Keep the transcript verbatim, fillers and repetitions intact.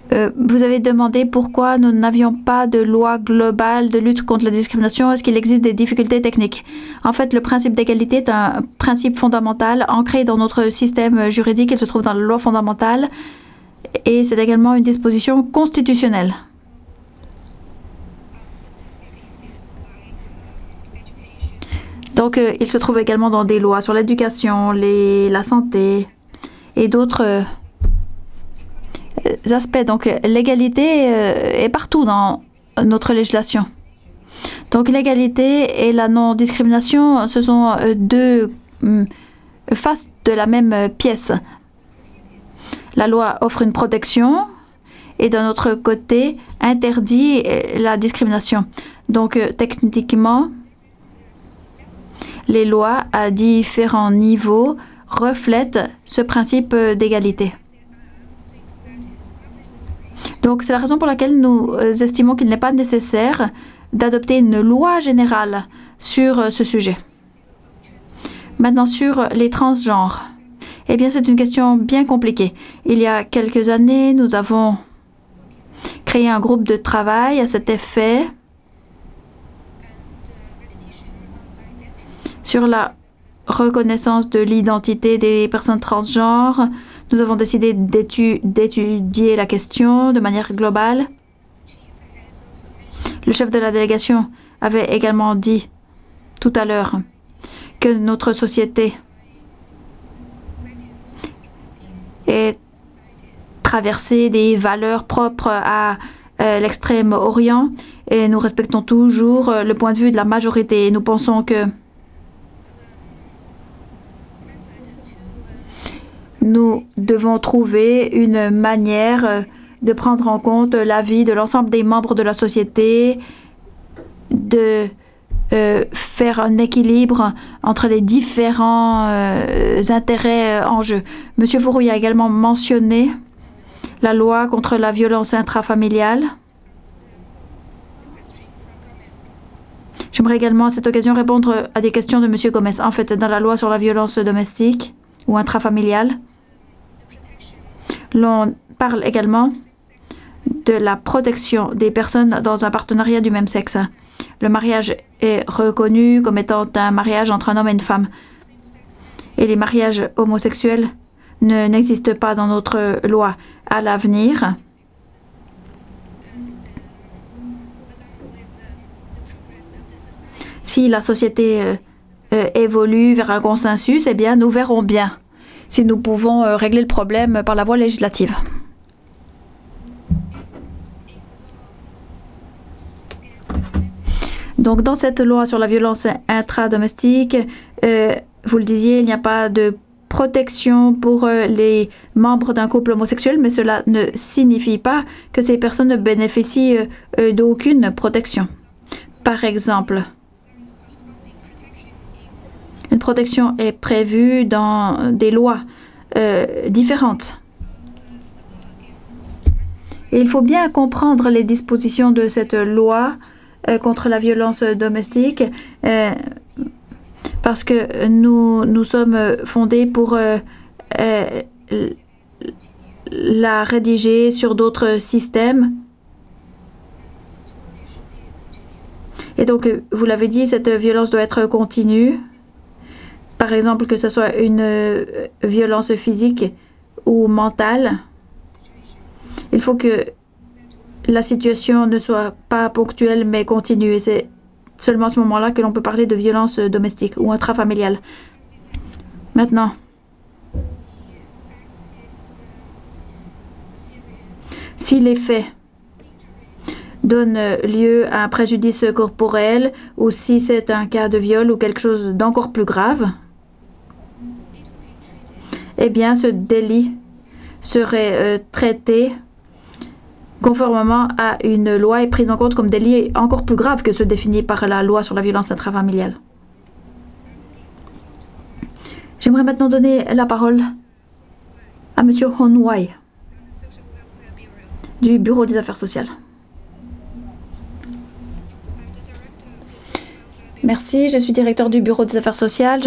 Euh, vous avez demandé pourquoi nous n'avions pas de loi globale de lutte contre la discrimination. Est-ce qu'il existe des difficultés techniques? En fait, le principe d'égalité est un principe fondamental ancré dans notre système juridique. Il se trouve dans la loi fondamentale et c'est également une disposition constitutionnelle. Donc, euh, il se trouve également dans des lois sur l'éducation, les, la santé et d'autres euh, aspects. Donc, l'égalité euh, est partout dans notre législation. Donc, l'égalité et la non-discrimination, ce sont euh, deux euh, faces de la même euh, pièce. La loi offre une protection et d'un autre côté interdit la discrimination. Donc, euh, techniquement, les lois à différents niveaux reflètent ce principe d'égalité. Donc, c'est la raison pour laquelle nous estimons qu'il n'est pas nécessaire d'adopter une loi générale sur ce sujet. Maintenant, sur les transgenres. Eh bien, c'est une question bien compliquée. Il y a quelques années, nous avons créé un groupe de travail à cet effet sur la reconnaissance de l'identité des personnes transgenres. Nous avons décidé d'étudier la question de manière globale. Le chef de la délégation avait également dit tout à l'heure que notre société est traversée des valeurs propres à euh, l'extrême-orient et nous respectons toujours le point de vue de la majorité. Nous pensons que nous devons trouver une manière de prendre en compte l'avis de l'ensemble des membres de la société, de euh, faire un équilibre entre les différents euh, intérêts en jeu. Monsieur Fourouille a également mentionné la loi contre la violence intrafamiliale. J'aimerais également à cette occasion répondre à des questions de Monsieur Gomez. En fait, dans la loi sur la violence domestique ou intrafamiliale, l'on parle également de la protection des personnes dans un partenariat du même sexe. Le mariage est reconnu comme étant un mariage entre un homme et une femme. Et les mariages homosexuels ne, n'existent pas dans notre loi. À l'avenir, si la société euh, euh, évolue vers un consensus, eh bien, nous verrons bien si nous pouvons euh, régler le problème par la voie législative. Donc, dans cette loi sur la violence intradomestique, euh, vous le disiez, il n'y a pas de protection pour euh, les membres d'un couple homosexuel, mais cela ne signifie pas que ces personnes ne bénéficient euh, d'aucune protection. Par exemple, une protection est prévue dans des lois euh, différentes. Et il faut bien comprendre les dispositions de cette loi euh, contre la violence domestique euh, parce que nous, nous sommes fondés pour euh, euh, la rédiger sur d'autres systèmes. Et donc, vous l'avez dit, cette violence doit être continue. Par exemple, que ce soit une euh, violence physique ou mentale. Il faut que la situation ne soit pas ponctuelle mais continue. Et c'est seulement à ce moment-là que l'on peut parler de violence domestique ou intrafamiliale. Maintenant, si les faits donnent lieu à un préjudice corporel ou si c'est un cas de viol ou quelque chose d'encore plus grave, eh bien ce délit serait euh, traité conformément à une loi et prise en compte comme délit encore plus grave que ceux définis par la loi sur la violence intrafamiliale. J'aimerais maintenant donner la parole à Monsieur Hon Wai du Bureau des affaires sociales. Merci, je suis directeur du Bureau des affaires sociales.